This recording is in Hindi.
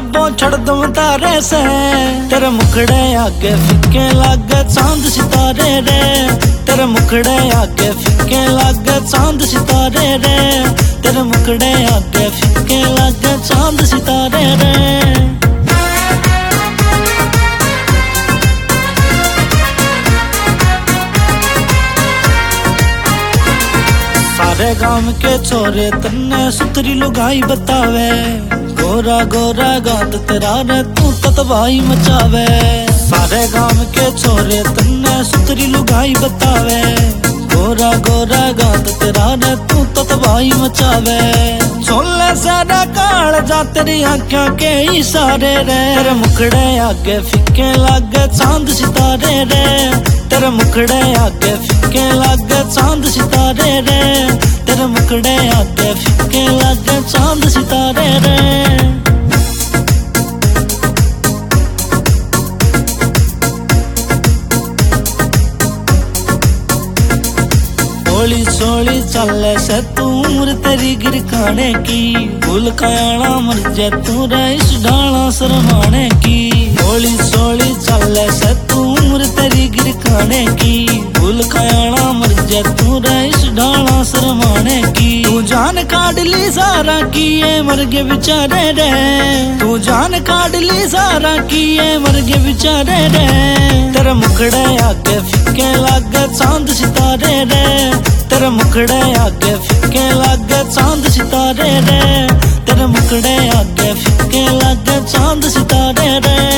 लबों छड़ दूं तारे से, तेरे मुखड़े आगे फीके लागे चांद सितारे रे, तेरे मुखड़े आगे फीके लागे चांद सितारे रे, तेरे मुखड़े आगे फीके लागे चांद सितारे रे। सारे गांव के छोरे तन्ने सुतरी लुगाई बतावे, गोरा गोरा गात तेरा रे तू ततवाई मचावे। सारे गांव के छोरे तन्ने सुतरी लुगाई बतावे, गोरा गोरा गात तेरा रे तू ततवाई मचावे। छोले सारा काल जा तेरी आँखों के इशारे रे, तेरे मुखड़े आगे फीके लागे चांद सितारे रे, तेरे मुखड़े आगे फीके लागे चांद सितारे रे, तेरे मुखड़े आगे फीके लागे चांद सितारे रे। सोली सोली चले से तू उम्र तेरी गिरकाने की, भूल कयाना मर जा तू रईस डाला शरमाने की। सोली सोली चले से तू उम्र तेरी गिरकाने की, भूल कयाना मर जा तू रईस डाला शरमाने की। तू जान काट ली सारा किए मर गए बेचारे रे, तू जान काट ली सारा किए मर गए बेचारे रे, तेरे मुखड़े आगे फीके लागे चांद सितारे रे, तेरे मुखड़े आगे फीके लागे चांद सितारे रे, तेरे मुखड़े आगे फीके लागे चांद सितारे रे।